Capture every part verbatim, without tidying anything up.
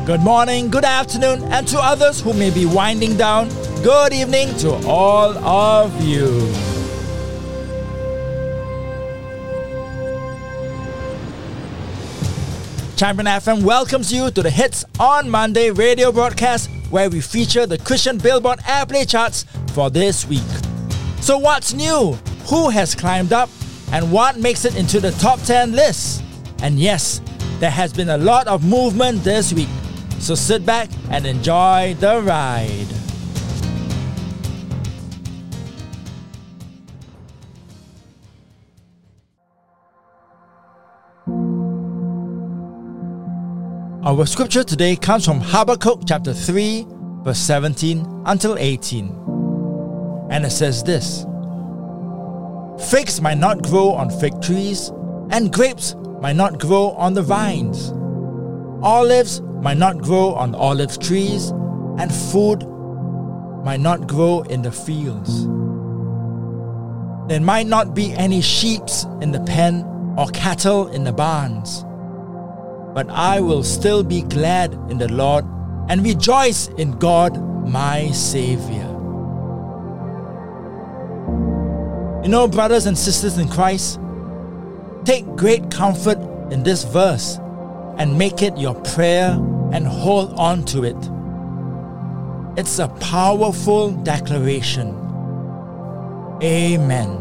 Good morning, good afternoon, and to others who may be winding down, good evening to all of you. Champion F M welcomes you to the Hits on Monday radio broadcast, where we feature the Christian Billboard Airplay charts for this week. So what's new? Who has climbed up? And what makes it into the top ten list? And yes, there has been a lot of movement this week. So sit back and enjoy the ride. Our scripture today comes from Habakkuk chapter three, verse seventeen until eighteen. And it says this: Figs might not grow on fig trees, and grapes might not grow on the vines. Olives might not grow on olive trees, and food might not grow in the fields. There might not be any sheep in the pen or cattle in the barns. But I will still be glad in the Lord and rejoice in God my Savior. You know, brothers and sisters in Christ, take great comfort in this verse and make it your prayer and hold on to it. It's a powerful declaration. Amen.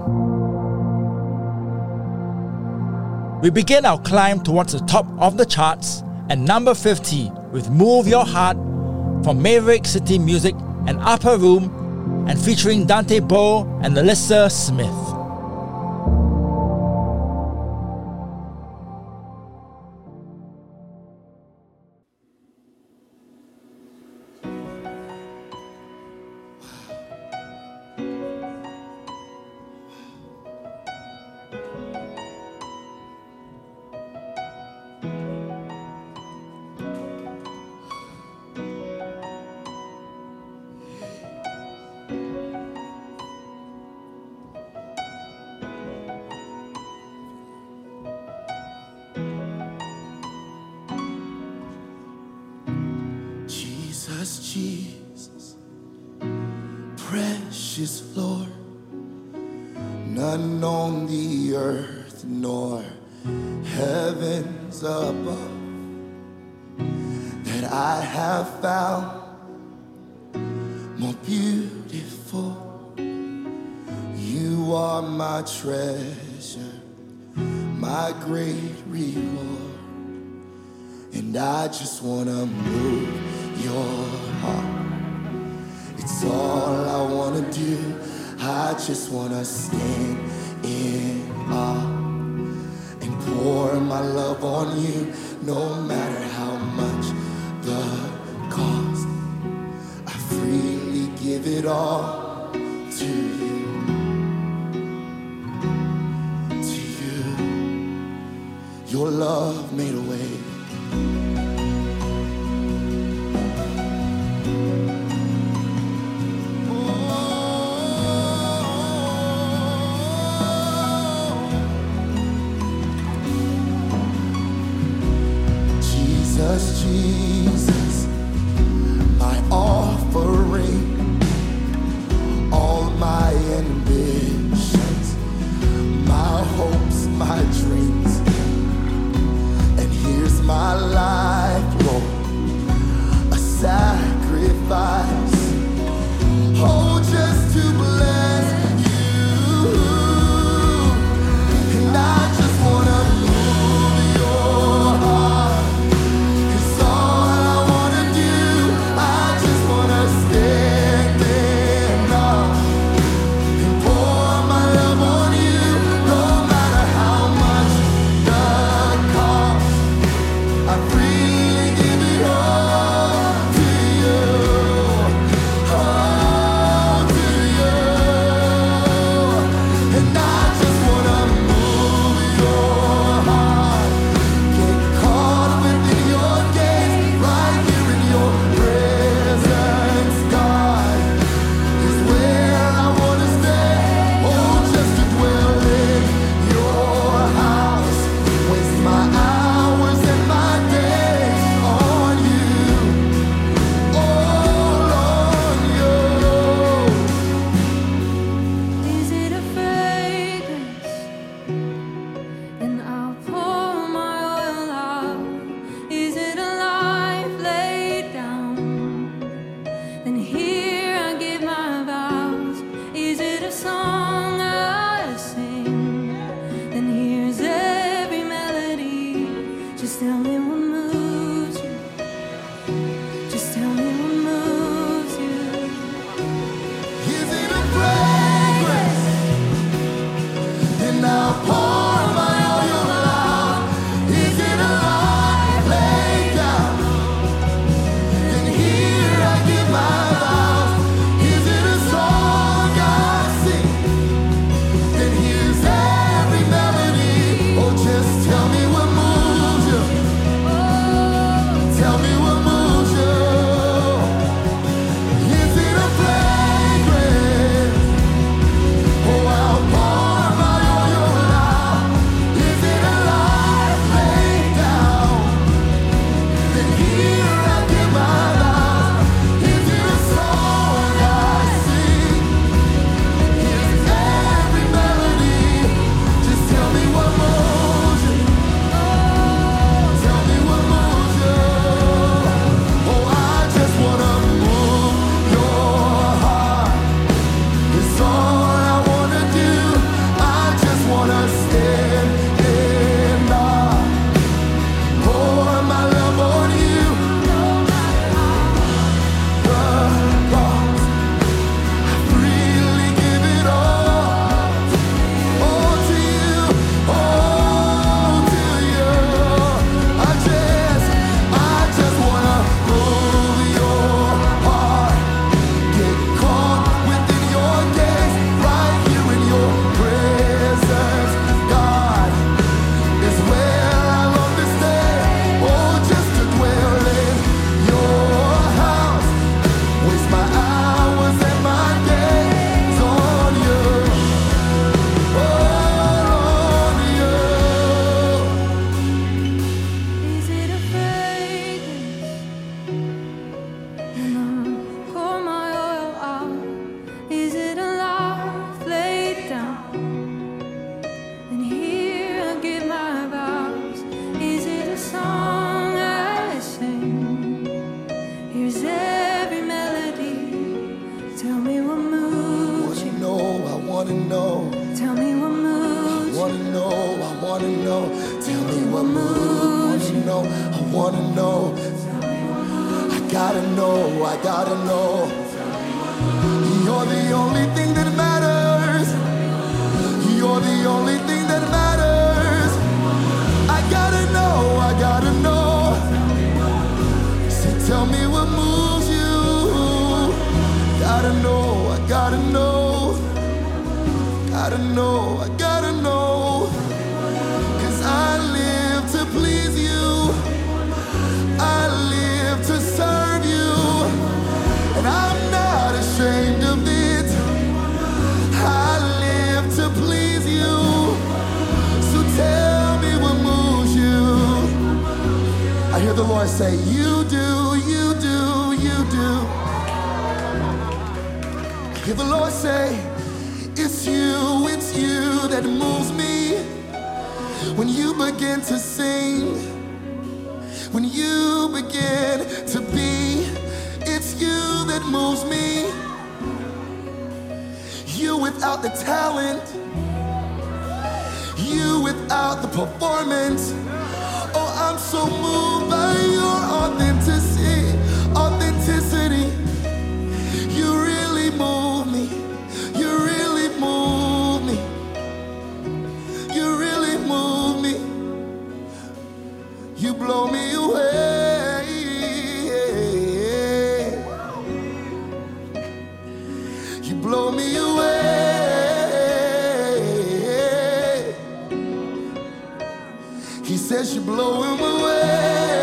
We begin our climb towards the top of the charts at number fifty with Move Your Heart from Maverick City Music and Upper Room, and featuring Dante Bowe and Alyssa Smith. Jesus, precious Lord, none on the earth nor heavens above that I have found more beautiful. You are my treasure, my great reward, and I just wanna move your heart. It's all I wanna do. I just wanna stand in awe and pour my love on you, no matter how much the cost. I freely give it all to you, to you. Your love made a way. Jesus, my offering, all my ambitions, my hopes, my dreams, and here's my life, Lord, a sacrifice, oh, just to bless you, and I just wanna move your heart. It's all I want. Just tell me what moves you. Just tell me what moves you. Is it a fragrance? Then I'll pour my oil out. Is it a life laid down? Then here I give my vows. Is it a song I sing? Then here's every melody. Oh, just tell me what moves you. Tell me what moves you. Is it a fragrance? Oh, I'll pour my oil out. Is it a life laid down? Then here I give my vows. Is it a song I sing? Here's every melody. Just tell me what moves you. Tell me what moves you. Oh, I just wanna move your heart. It's all I wanna do. I just wanna stand in awe. Pour my love on you. The cross, I freely give it all. All to you, all to you. I just, I just wanna move your heart. Get caught within your gaze, right here in your presence. God is where I long to stay. Oh, just to dwell in your house. Waste my hours and my days on you. On you. Is it a fragrance? And I'll pour my oil out. Is it a life laid down? And here I give my vows. Is it a song I sing? Here's every melody. Tell me what moves Wanna you. know, I wanna know. Tell me what moves you. Wanna know, I wanna know. Tell me what moves you. Know, I wanna know. I gotta know, I gotta know. You're the only thing that matters. You're the only thing that matters. I gotta know, I gotta know. So tell me what moves you. Gotta know, I gotta know. Gotta know, I gotta know. 'Cause I live to please you. I live to serve you. And I'm not ashamed of it. I live to please you. So tell me what moves you. I hear the Lord say, you do, you do, you do. I hear the Lord say, it's you, it's you that moves me. When you begin to sing, when you begin to be, it's you that moves me. You without the talent, you without the performance. Oh, I'm so moved by your authenticity, authenticity. You really move me. You really move me. You really move me. You blow me away. You blow me away. He says you blow him away.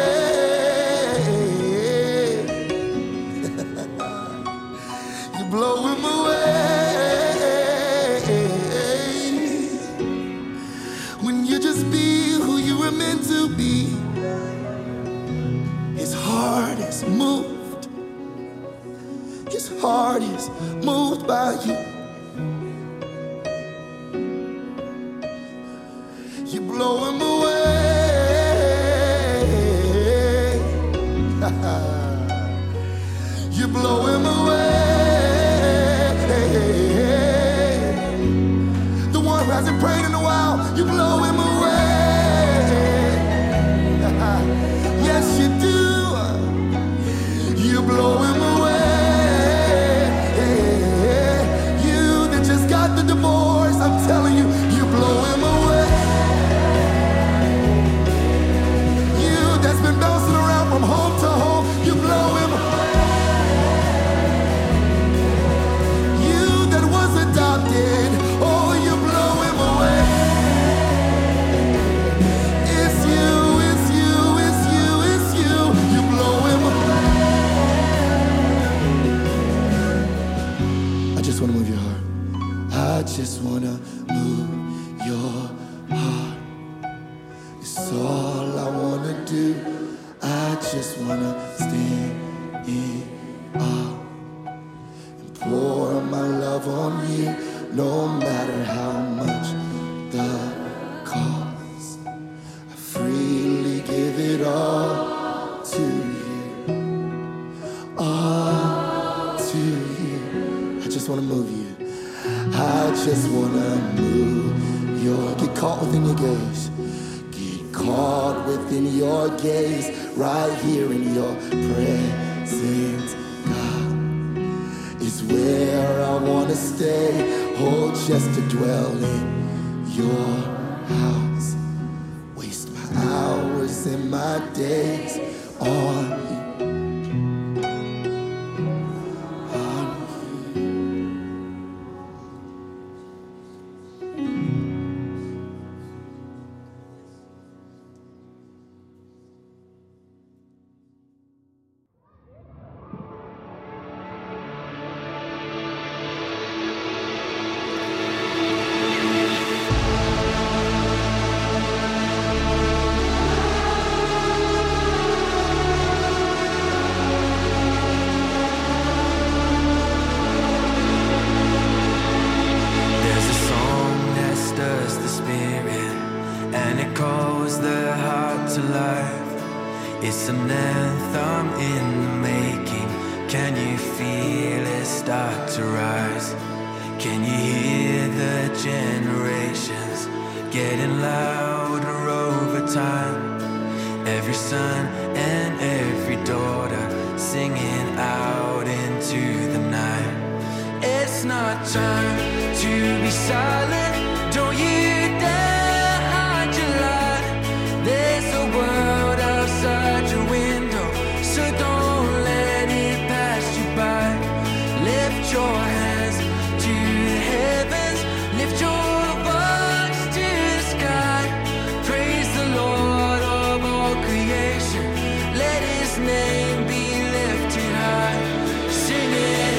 You blow him away. When you just be who you were meant to be. His heart is moved. His heart is moved by you. You blow him away. You blow him away. The one who hasn't prayed in a while, you blow him away. do. I just wanna stand in awe and pour my love on you, no matter how much the cost. I freely give it all to you, all to you. I just wanna move you. I just wanna move your, get caught within your gaze. Get caught within your gaze, right here in your presence, God, is where I wanna stay. Oh, just to dwell in your house. Waste my hours and my days on you. It's an anthem in the making. Can you feel it start to rise? Can you hear the generations getting louder over time? Every son and every daughter singing out into the night. It's not time to be silent. Don't you dare hide your light. There's a world outside your window, so don't let it pass you by. Lift your hands to the heavens, lift your voice to the sky. Praise the Lord of all creation, let His name be lifted high. Sing it.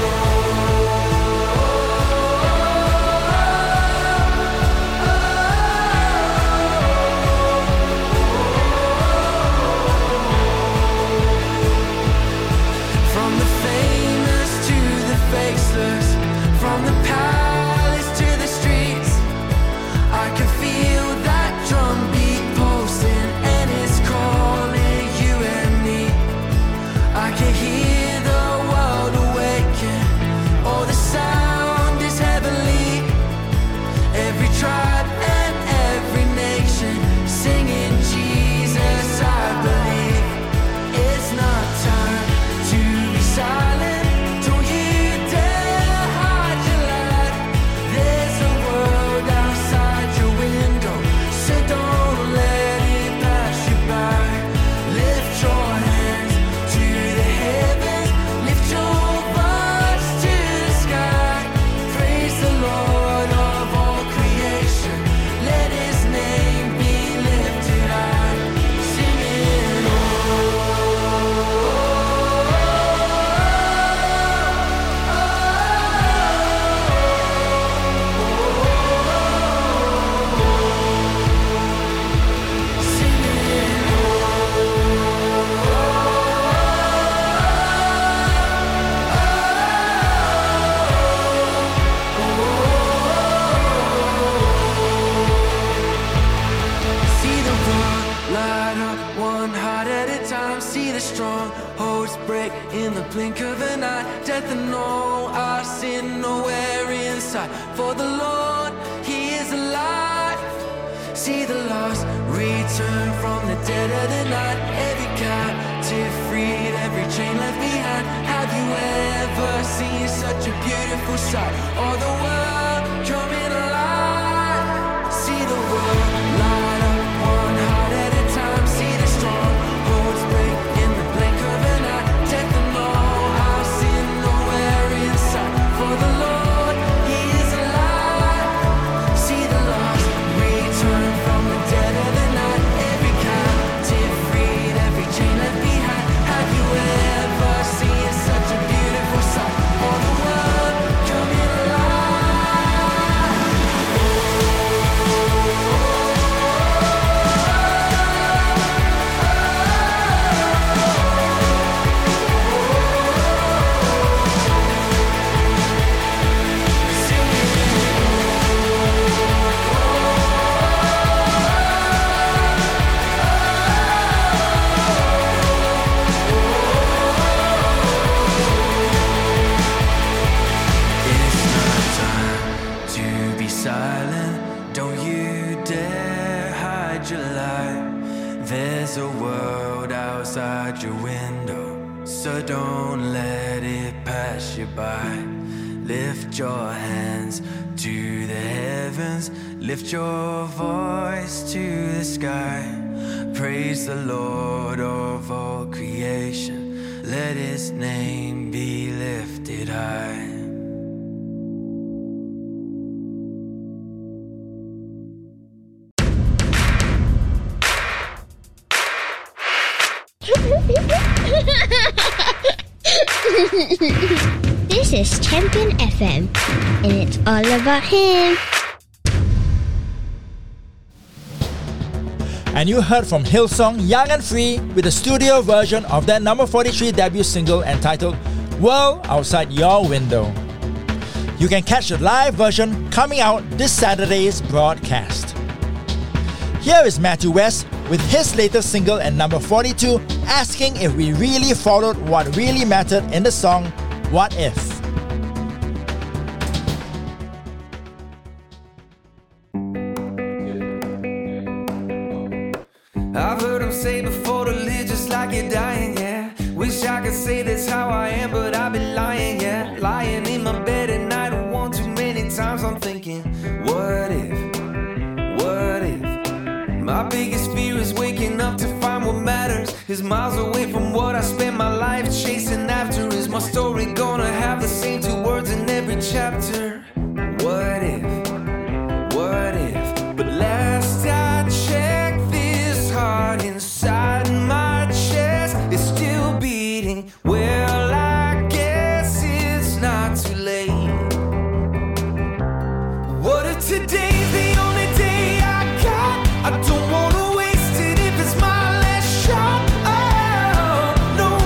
From the palace to the streets, I can feel that drum beat pulsing, and it's calling you and me. I can hear the world awaken, oh, the sound is heavenly. Every tribe and every nation singing Jesus, I believe. It's not time to be silent. Blink of an eye, death and all our sin nowhere inside. For the Lord, He is alive. See the lost return from the dead of the night. Every captive freed, every chain left behind. Have you ever seen such a beautiful sight? All the world coming alive. See the world light up, one heart at a time. See the strongholds break in the blink of an eye. Death and all. For the Lord, He is alive. See the lost return from the dead of the night. Every captive freed, every chain left behind. Have you ever seen such a beautiful sight? All the world coming alive. world outside your window, so don't let it pass you by. Lift your hands to the heavens, lift your voice to the sky. Praise the Lord of all creation, let His name be lifted high. This is Champion F M, and it's all about him. And you heard from Hillsong Young and Free with a studio version of their number forty-three debut single entitled World Outside Your Window. You can catch the live version coming out this Saturday's broadcast. Here is Matthew West with his latest single and number forty-two, asking if we really followed what really mattered in the song What If? I've heard him say before to live just like you're dying, yeah. Wish I could say that's how I am, but I've been lying, yeah. Lying in my bed at night, one too many times I'm thinking, what if, what if? My biggest fear is waking up to find what matters is miles away from what I spend my life chasing after. Is my story gonna have the same two words in every chapter? What if, what if? But last I checked, this heart inside my chest is still beating. Well, I guess it's not too late. What if today's the only day I got? I don't wanna waste it if it's my last shot. Oh, no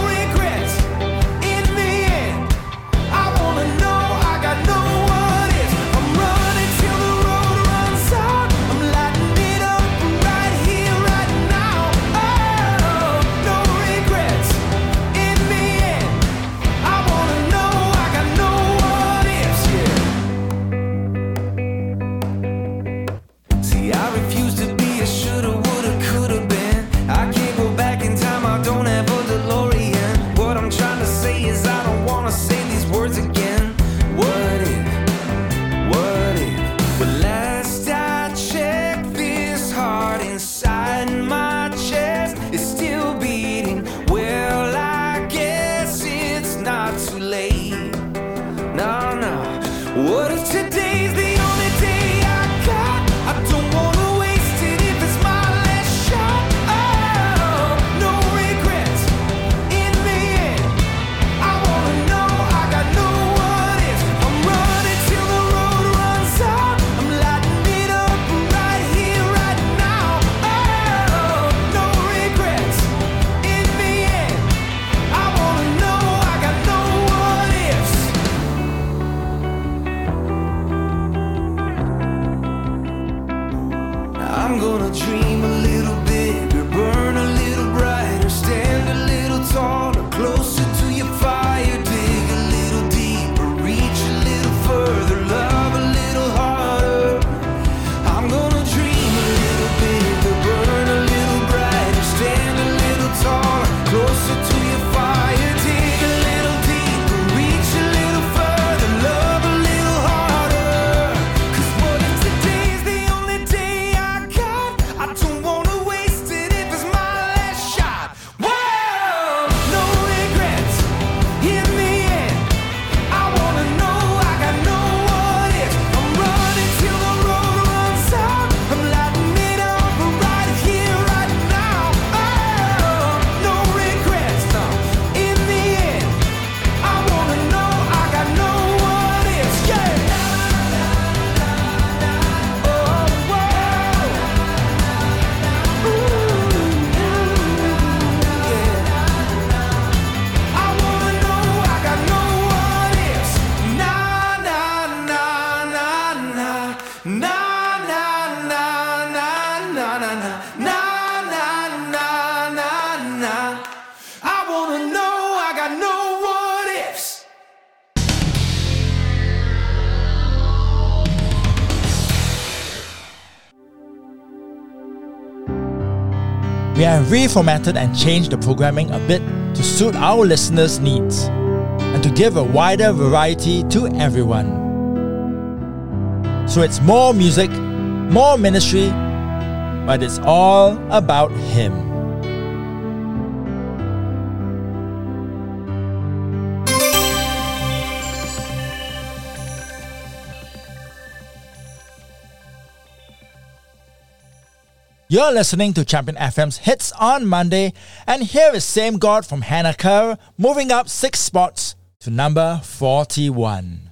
We have reformatted and changed the programming a bit to suit our listeners' needs and to give a wider variety to everyone. So it's more music, more ministry, but it's all about Him. You're listening to Champion F M's Hits on Monday, and here is Same God from Hannah Kerr, moving up six spots to number forty-one.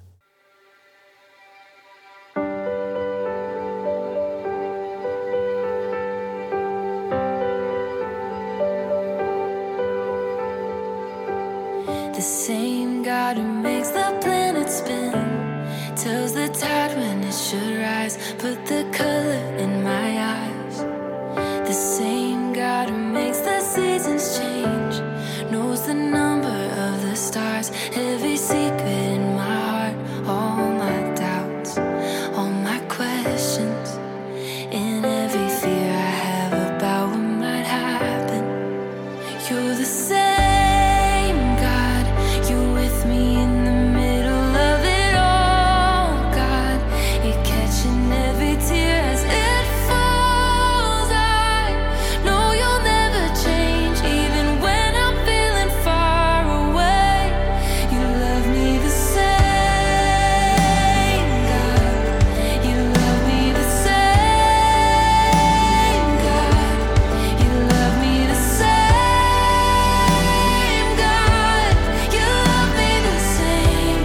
The same God who makes the planet spin, tells the tide when it should rise, put the color in my eyes. The same God who makes the seasons change, knows the number of the stars, every secret in my heart, all my doubts, all my questions, in every fear I have about what might happen. You're the same God, you're with me in the middle of it all, God. You're catching every tear as it falls. I know you'll never change, even when I'm feeling far away. You love me the same, God. You love me the same, God. You love me the same, God. You love me the same.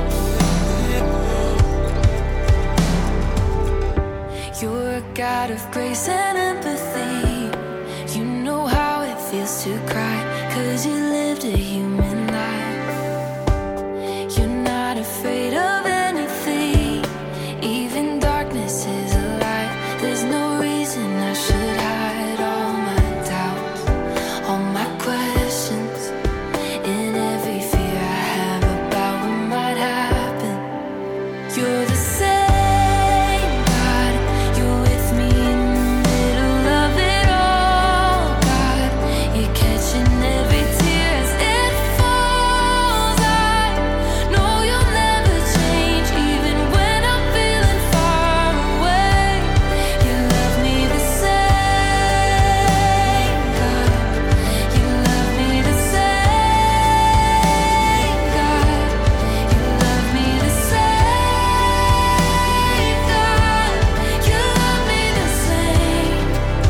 You're a God of grace and empathy. You know how it feels to cry, 'cause you lived a human life. You're not afraid of anything, even darkness is a light. There's no reason I should hide all my doubts, all my questions, in every fear I have about what might happen. You're the same God, you're with me in the middle of it all, God. You're catching every tear as it falls. I know you'll never change, even when I'm feeling far away. You love me the same, God. You love me the same, God. You love me the same, God. You love me the same.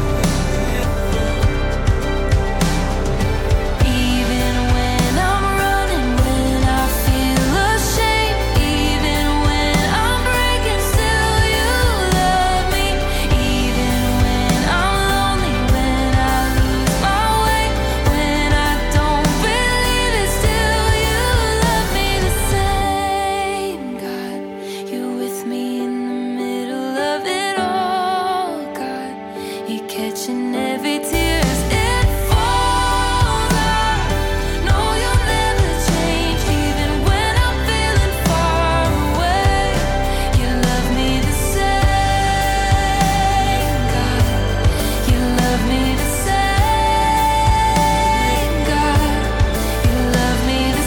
Even when I'm running, when I feel ashamed, even when I'm breaking, still you love me. Even when I'm lonely, when I lose my way, when I don't believe it, still you love me the same, God. You're with me in the middle of it all, God. You're catching every tear as it falls. I know you'll never change, even when I'm feeling far away. You love me the same, God. You love me the same, God. You love me the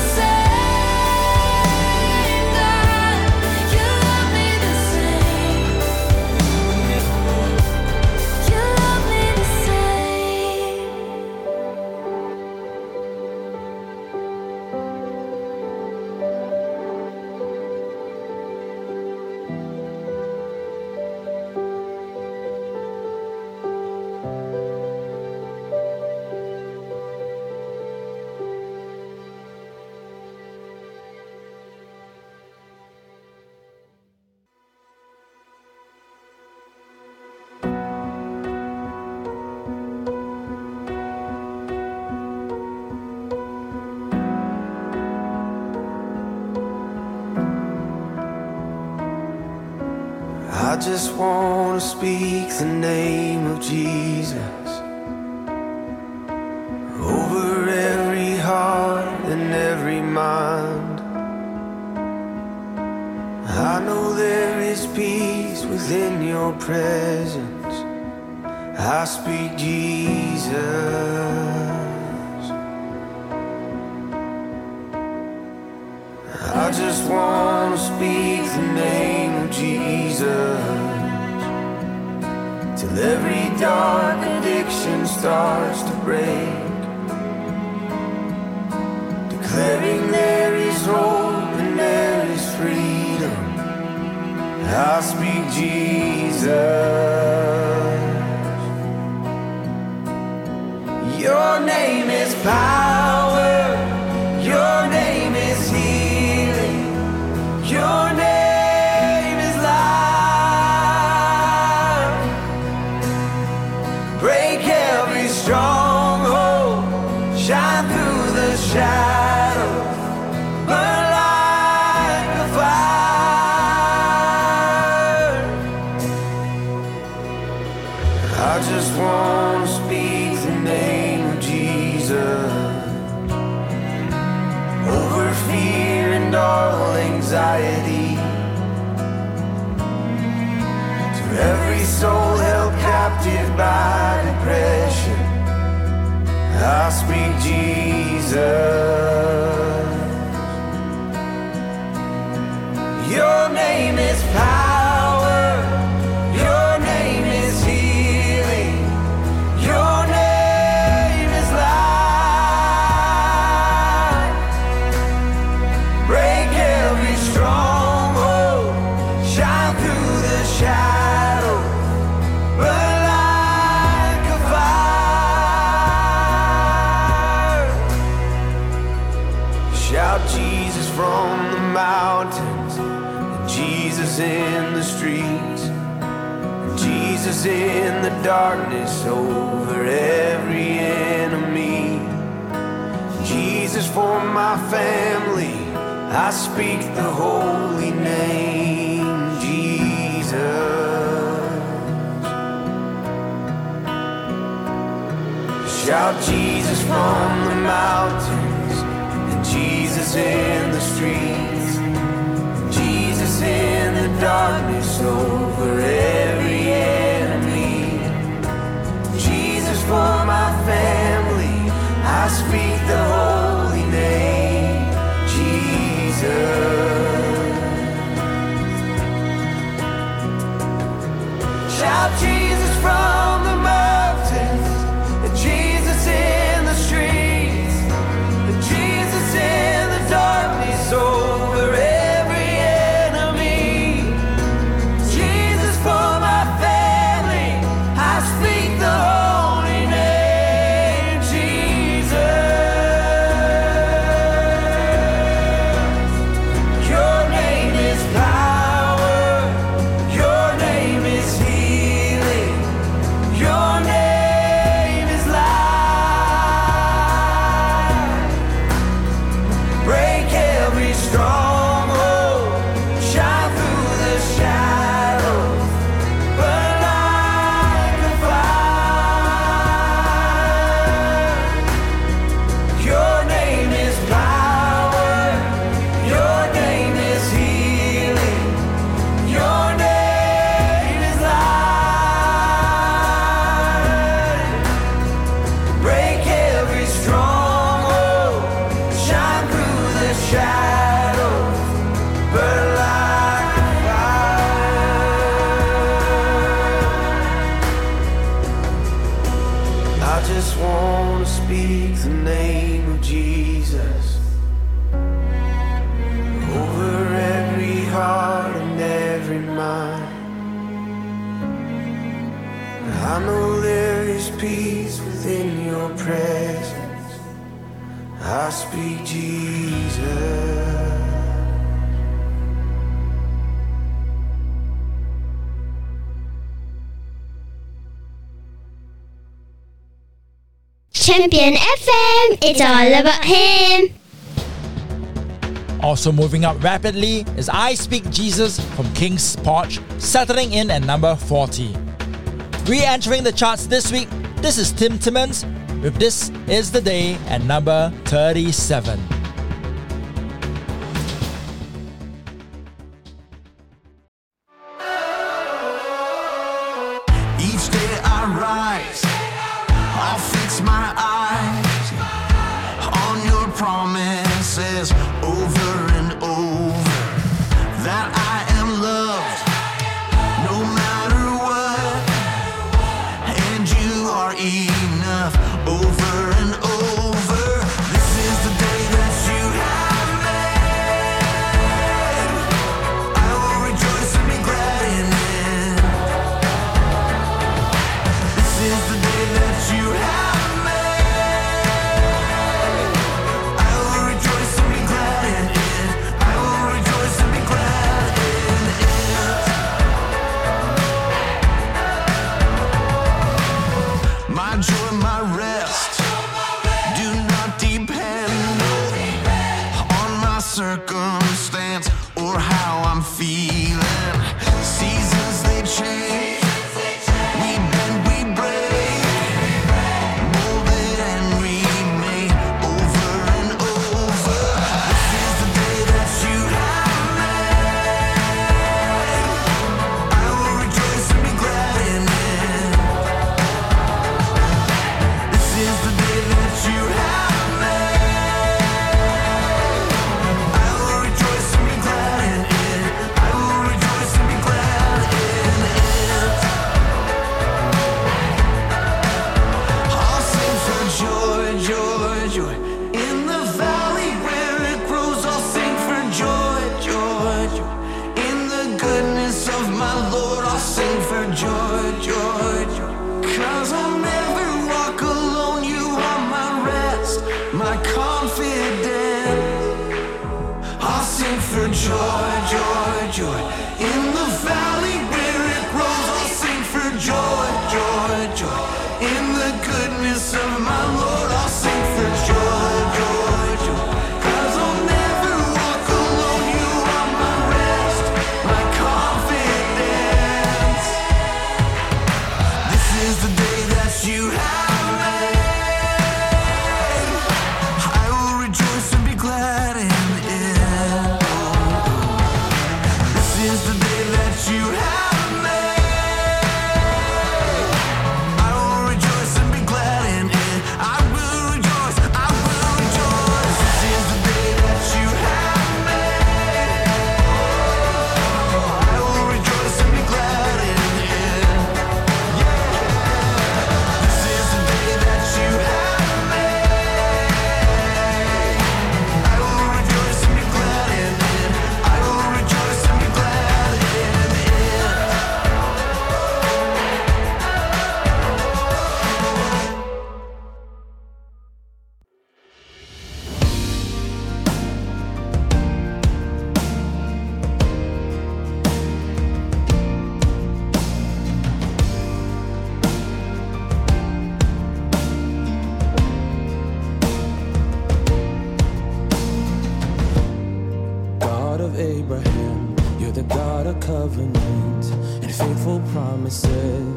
same, God. You love me the same. You love me the same. I just want to speak the name of Jesus over every heart and every mind. I know there is peace within your presence. I speak Jesus. I just wanna speak the name of Jesus till every dark addiction starts to break, declaring there is hope and there is freedom. I speak Jesus. Your name is power, your name is healing, your name is life. Break every stronghold, shine through the shadows, burn like a fire. I just want to speak the name of Jesus over fear and all anxiety, to every soul held captive by depression. I speak Jesus. Your name is power, your name is healing, your name is life. Break every stronghold, shine through the shadows, burn like a fire. Shout Jesus from the mountains, and Jesus in the streets, and Jesus in the darkness over every enemy. Jesus for my family, I speak the holy name, Jesus. Shout Jesus from the mountains, and Jesus in the streets, Jesus in the darkness over every enemy. Jesus for my family, I speak the holy name, Jesus. Shout Jesus from the mountains, and Jesus in the streets, and Jesus in the darkness over every enemy. Jesus for my family, I speak the holy name, Jesus. Your name is power, your name is healing, your name is life. Break every stronghold, shine through the shadows, burn like a fire. Your name is power, your name is healing, your name is life. Break every stronghold, shine through the shadows, burn like a fire. I just want to speak the name of Jesus over every heart and every mind. I know there is peace within your presence. I speak Jesus. Champion F M, it's all about him. Also moving up rapidly is I Speak Jesus from King's Porch, settling in at number forty. Re-entering the charts this week, this is Tim Timmons with This Is The Day at number thirty-seven. Each day I rise, I feel my confidence. I'll sing for joy, joy, joy. In the valley where it grows, I'll sing for joy, joy, joy. In the goodness of my Lord, I'll sing for joy, joy, joy. 'Cause I'll never walk alone. You are my rest, my confidence. This is the day that you have made. I will rejoice and be glad in it. This is the day that you have made. I will rejoice and be glad in it. I will rejoice, I will rejoice. This is the day that you have made. I will rejoice and be glad in it. Yeah. This is the day that you have made. I will rejoice and be glad in it. I will rejoice and be glad in it. God of Abraham, you're the God of covenant and faithful promises.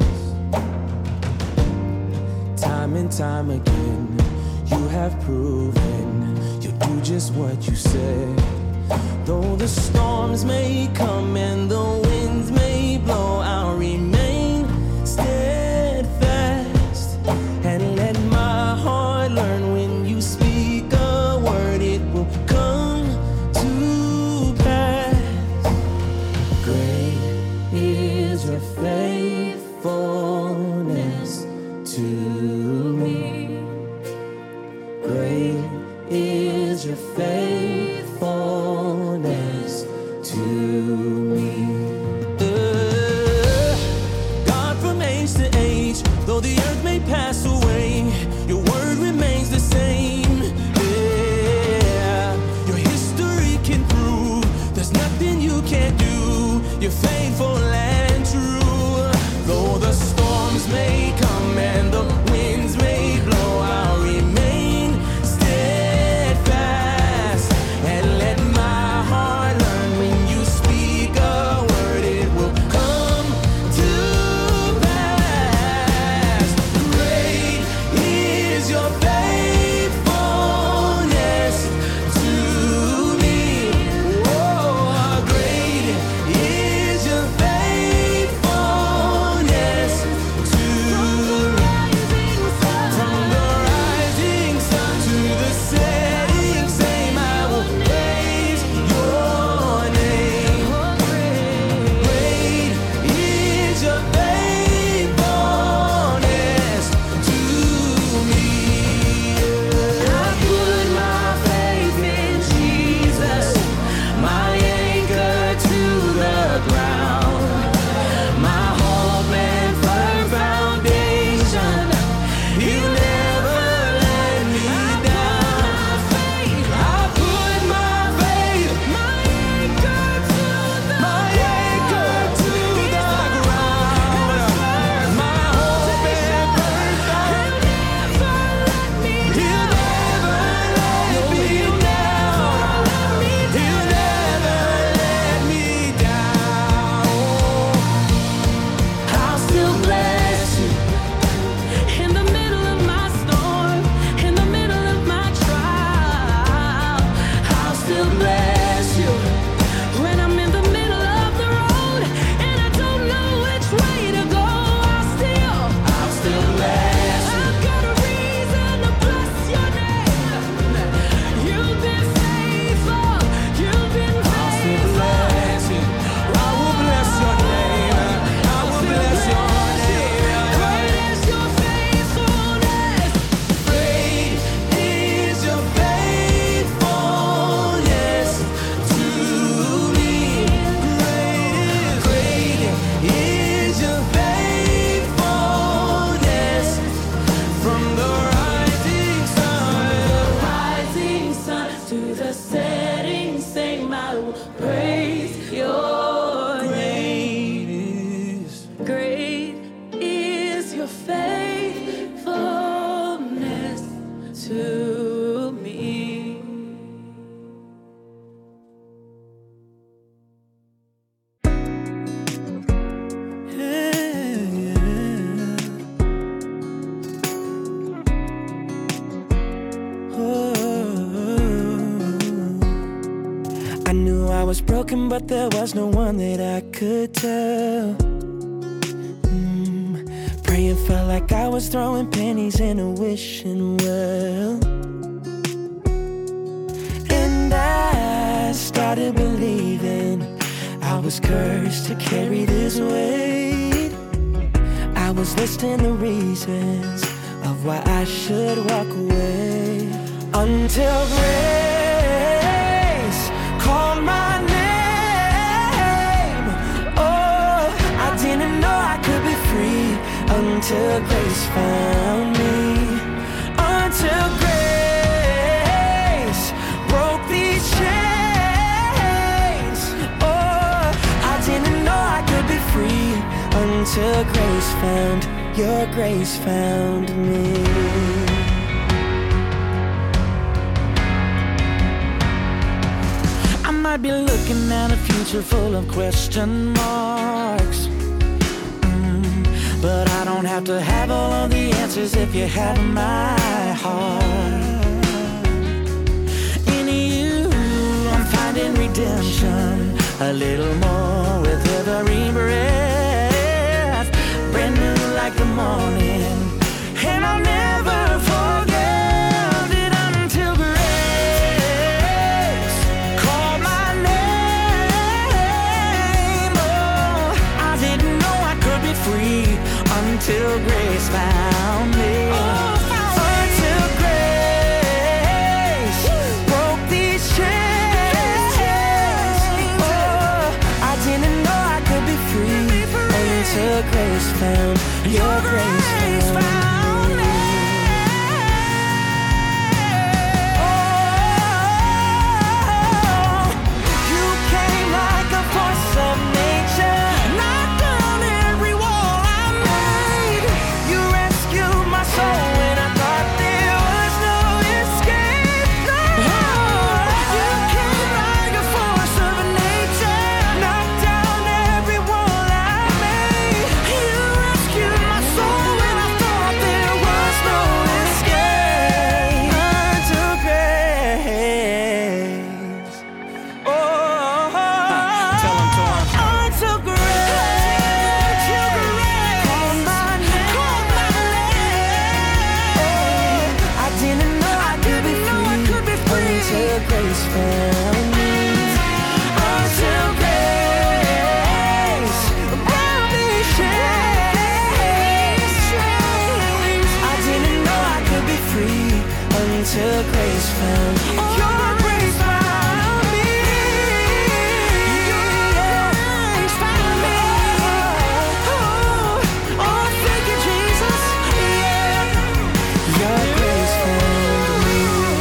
Time and time again, you have proven you'll do just what you said. Though the storms may come and the winds may blow, I'll remain steadfast and let my heart learn when you speak a word, it will come to pass. Great is your faithfulness to me. Great is your faithfulness to me. Uh, God from age to age, though the earth may pass away, your word remains the same. Yeah, your history can prove there's nothing you can't do. You're faithful and true. Though the storms may come and the winds may blow, I'll remain steadfast I knew I was broken, but there was no one that I could tell. Mm, praying felt like I was throwing pennies in a wishing well. And I started believing I was cursed to carry this weight. I was listing the reasons of why I should walk away, until grace called my name. Oh, I didn't know I could be free until grace found me. Until grace broke these chains. Oh, I didn't know I could be free until grace found, your grace found me. I might be looking at a future full of question marks, mm, but I don't have to have all of the answers if you have my heart. In you, I'm finding redemption, a little more with every breath, brand new like the morning, and I'll never forget it until grace called my name. Oh, I didn't know I could be free until grace found me. Until grace broke these chains. Oh, I didn't know I could be free until grace found, your grace found me. Oh, you came like a force of nature, knocked down every wall I made. You rescued my soul when I thought there was no escape. Oh, you came like a force of nature, knocked down every wall I made. You rescued my soul when I thought there was no escape. Until grace. Oh, tell him, tell him. Until grace. Call my name. Oh, I didn't know I could be free until grace found me. Until grace brought me chains. I didn't know I could be free until grace found, your grace found me. Your grace found me. Oh, oh, thank you, Jesus. Yeah. Your grace found me.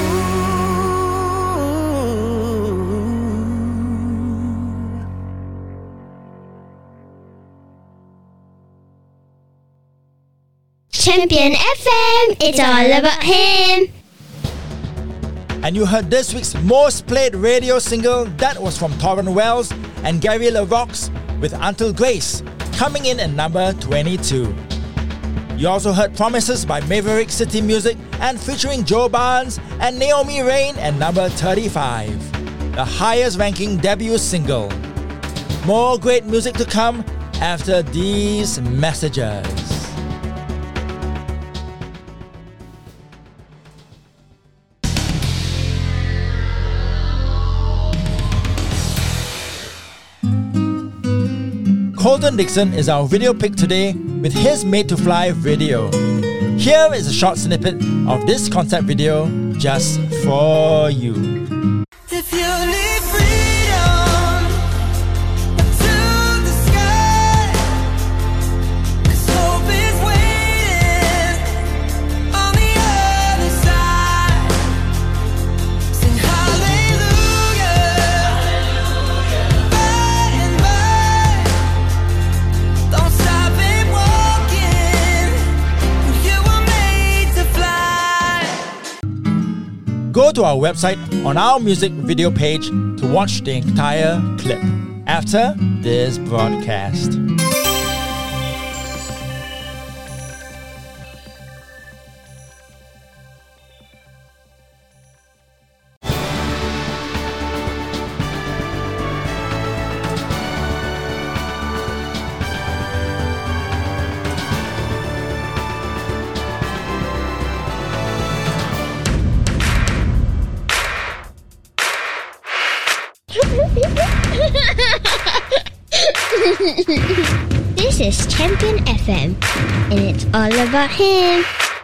Champion F M, it's all about him. And you heard this week's most played radio single. That was from Torrent Wells and Gary LaRox with Until Grace, coming in at number twenty-two. You also heard Promises by Maverick City Music and featuring Joe Barnes and Naomi Rain at number thirty-five, the highest ranking debut single. More great music to come after these messages. Colton Dixon is our video pick today with his Made to Fly video. Here is a short snippet of this concept video just for you. If you need freedom to the sky, 'cause hope is waiting on the other side. Sing hallelujah, by and by. Don't stop it walking, you were made to fly. Go to our website on our music video page to watch the entire clip after this broadcast. This is Champion F M, and it's all about him.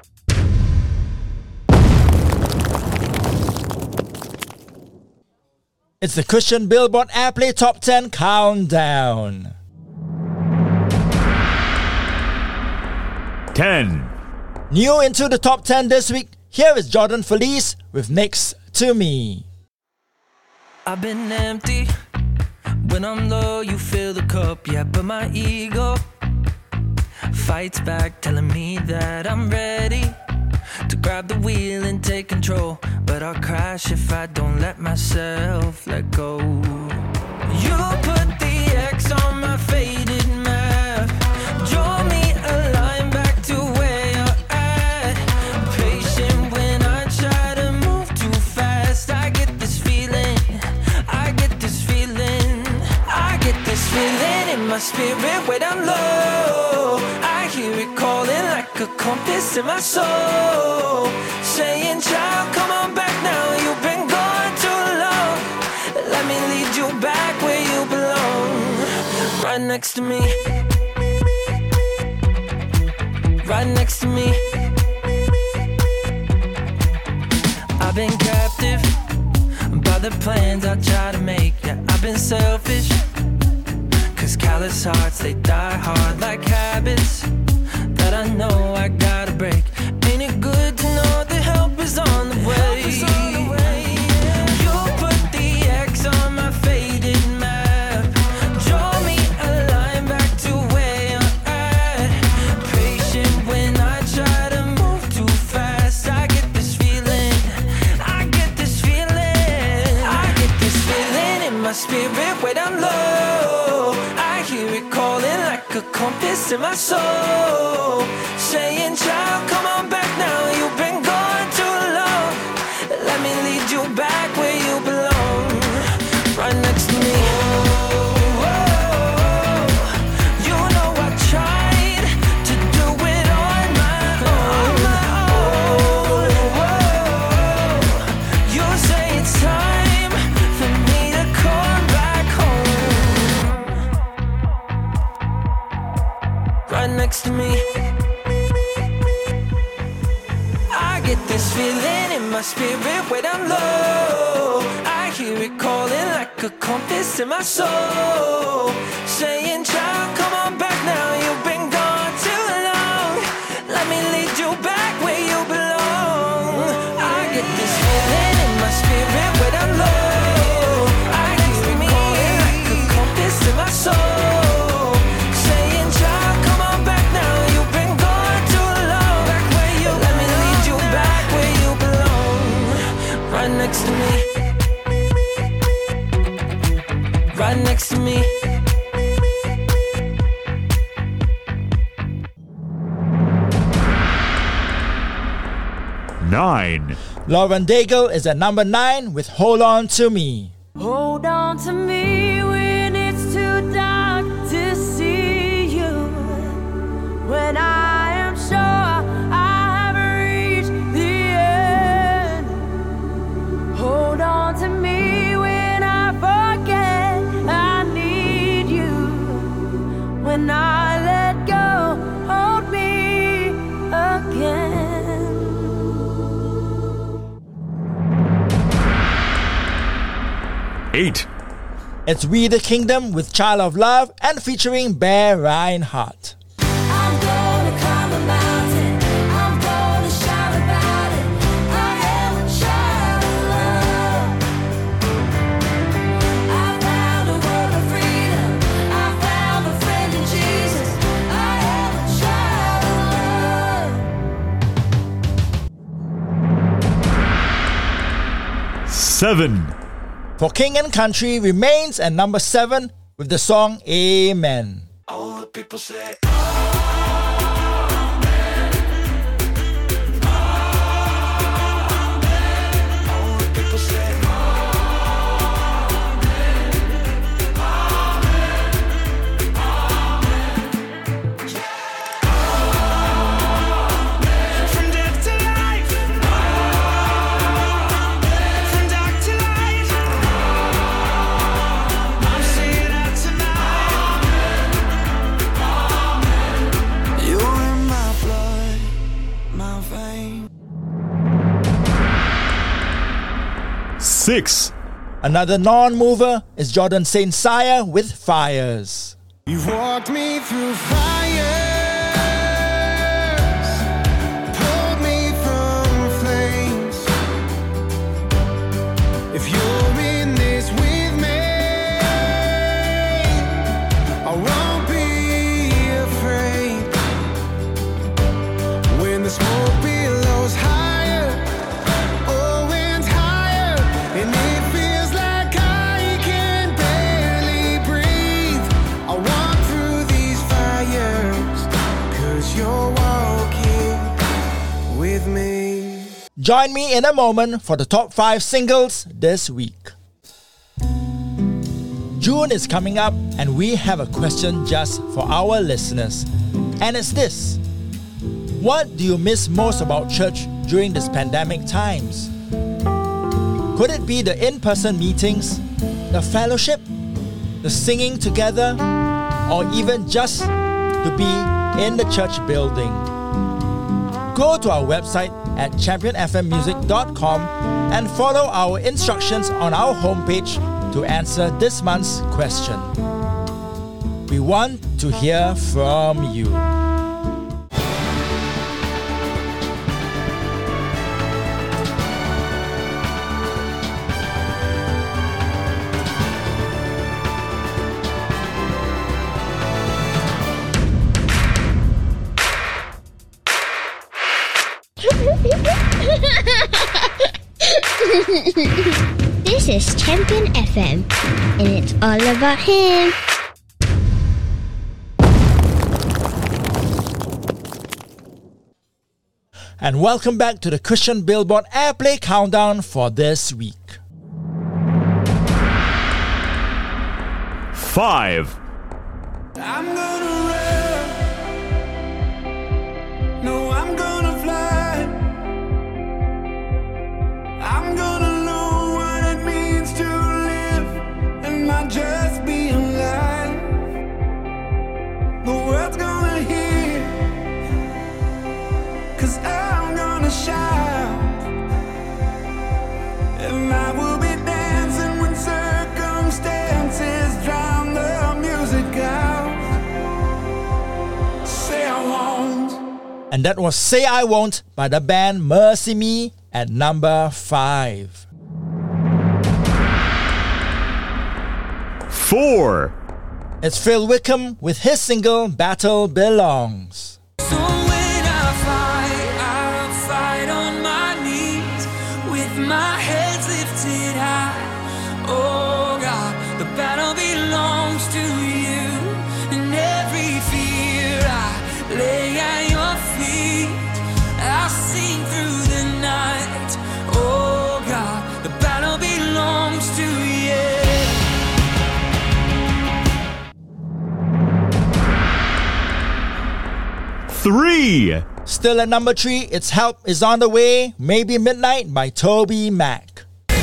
It's the Christian Billboard Airplay Top ten Countdown. ten. New into the top ten this week, here is Jordan Felice with Next to Me. I've been empty. When I'm low, you fill the cup, yeah, but my ego fights back, telling me that I'm ready to grab the wheel and take control. But I'll crash if I don't let myself let go. You put the X on my faded map, draw me a line back to where you're at. Patient when I try to move too fast. I get this feeling, I get this feeling, I get this feeling in my spirit when I'm low. I hear it calling like a compass in my soul, saying, child, come on back now, you've been gone too long. Let me lead you back where you belong. Right next to me, right next to me. I've been captive by the plans I try to make. Yeah, I've been selfish, cause callous hearts, they die hard like habits that I know I gotta break. Ain't it good to know the help is on the way? You put the X on my faded map, draw me a line back to where you're at. Patient when I try to move too fast. I get this feeling, I get this feeling, I get this feeling in my spirit when I'm low. I hear it calling like a compass in my soul, saying, child, come on back now, you've been gone too long. Let me lead you back where you belong. Right next to me. You know I tried to do it on my own. You say it's time for me to come back home. Right next to me. I get this feeling in my spirit when I'm low. I hear it calling like a compass in my soul, saying, child, come on back now, you've been gone too long. Let me lead you back where you belong. I get this feeling in my spirit when I'm low. I hear it calling like a compass in my soul, saying, child, come on back now, you've been gone too long. Back where you Let me lead you back where you belong. Right next to me, right next to me. nine. Lauren Daigle is at number nine with Hold On To Me. Hold on to me when it's too dark to see you. When I am sure I have reached the end. Hold on to me when I forget I need you. When I let go, hold me again. eight. It's We the Kingdom with Child of Love and featuring Bear Reinhardt. I'm gonna climb a mountain. I'm gonna shout about it. I am a child of love. I found a world of freedom. I found a friend in Jesus. I am a child of love. seven. For King and Country remains at number seven with the song Amen. All the people say, six. Another non-mover is Jordan Saint Sire with Fires. You've walked me through fires, pulled me from flames. If you're in this with me, I won't be afraid. When the smoke billows higher, oh, winds higher, and it feels like I can barely breathe, I walk through these fires, 'cause you're walking with me. Join me in a moment for the top five singles this week. June is coming up and we have a question just for our listeners. And it's this: what do you miss most about church during this pandemic times? Could it be the in-person meetings, the fellowship, the singing together, or even just to be in the church building? Go to our website at champion f m music dot com and follow our instructions on our homepage to answer this month's question. We want to hear from you. This is Champion F M, and it's all about him. And welcome back to the Christian Billboard Airplay Countdown for this week. Five. I'm gonna run. No, I'm gonna fly. I'm gonna know what it means to live and not just be alive. The world's gonna hear, 'cause I'm gonna shout. And I will be dancing when circumstances drown the music out. Say I won't. And that was Say I Won't by the band Mercy Me at number five. Four. It's Phil Wickham with his single Battle Belongs. So when I fight, I'll fight on my knees with my heads lifted high. Oh God, the battle belongs to you, and every fear I lay at your feet. I'll sing through the night. Oh God, the battle belongs to you. Three. Still at number three, it's Help Is On The Way, Maybe Midnight by Toby Mac.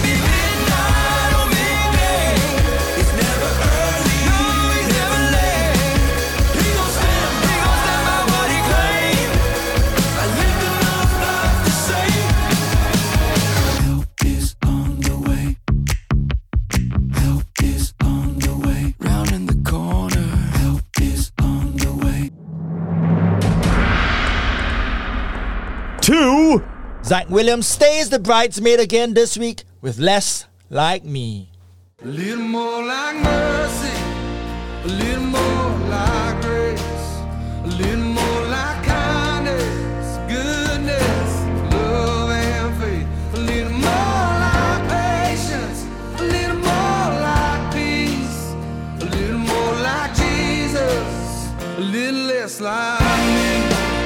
Two. Zach Williams stays the bridesmaid again this week with Less Like Me. A little more like mercy, a little more like grace, a little more like kindness, goodness, love and faith, a little more like patience, a little more like peace, a little more like Jesus, a little less like me.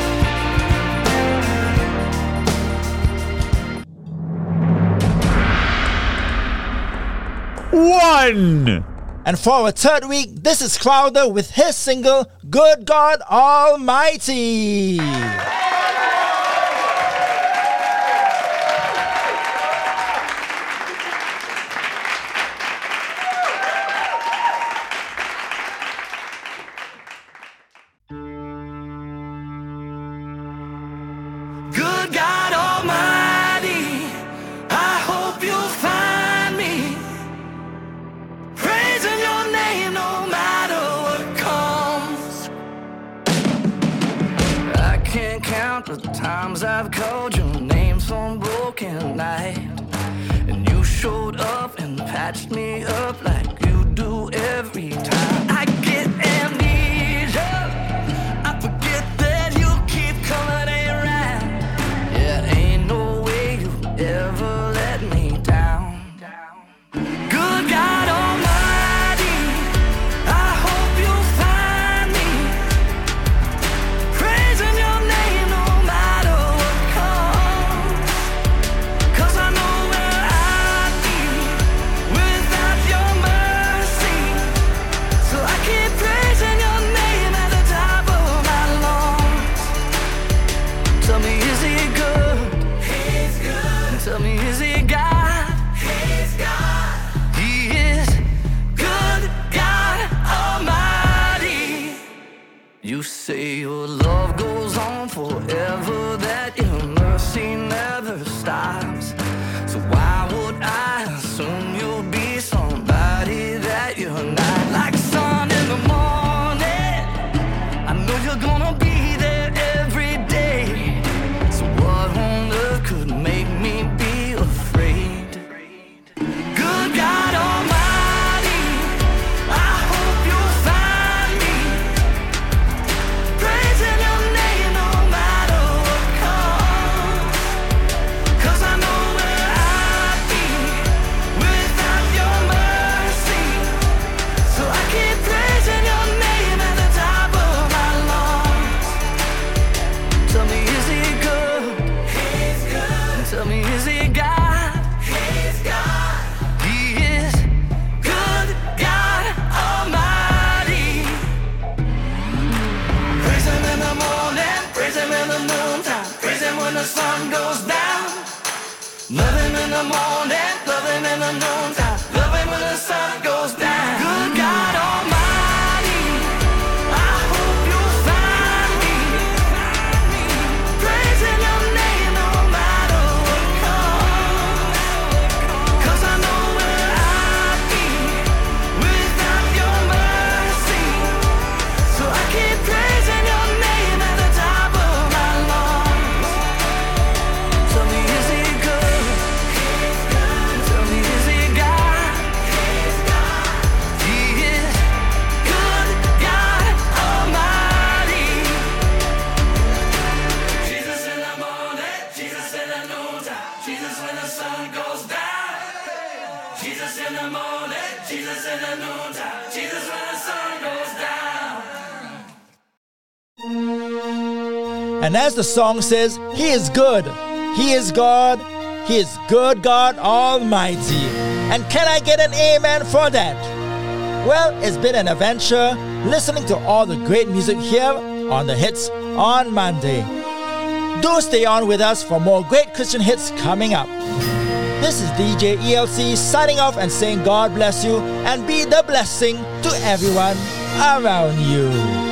One. And for our third week, this is Crowder with his single Good God Almighty. Good God Almighty, I hope you'll find times I've called your name some broken night, and you showed up and patched me up like you do every time. I get amnesia, I forget that you keep coming around. Yeah, ain't no way you ever let me down. Good God Almighty, I hope you find me praising your name no matter what comes. 'Cause I know where I'd be without your mercy. So I keep praising your name at the top of my lungs. Tell me, is he good? He's good. Tell me, is he God? He's God. He is good, God Almighty. You say your love goes on forever, that your mercy never stops. So why would I assume you'll be somebody that you're not? Like sun in the morning, I know you're gonna be there every day. So what on earth could make me be afraid? Good God Almighty, I hope you'll find me praising your name no matter what comes. 'Cause I know where I'd be without your mercy. So I keep praising your name at the top of my lungs. Tell me, is he good? He's good. Tell me, is he God? He's God. He is good, God Almighty. Praise him in the morning, praise him in the noontime, praise him when the sun goes down. Love him in the morning, love him in the noontime, love him when the sun goes down. Good God Almighty, I hope you'll find me praising your name no matter what comes. 'Cause I know where I'd be without your mercy. So I keep praising your name at the top of my lungs. Tell me, is he good? Tell me, is he God? He is good, God Almighty. Jesus in the morning, Jesus in the noontime, Jesus when the sun goes down. Jesus in the morning, Jesus in the noontime, Jesus when the sun goes down. And as the song says, He is good. He is God. He is good God Almighty. And can I get an amen for that? Well, it's been an adventure listening to all the great music here on the Hits on Monday. Do stay on with us for more great Christian hits coming up. This is D J E L C signing off and saying God bless you and be the blessing to everyone around you.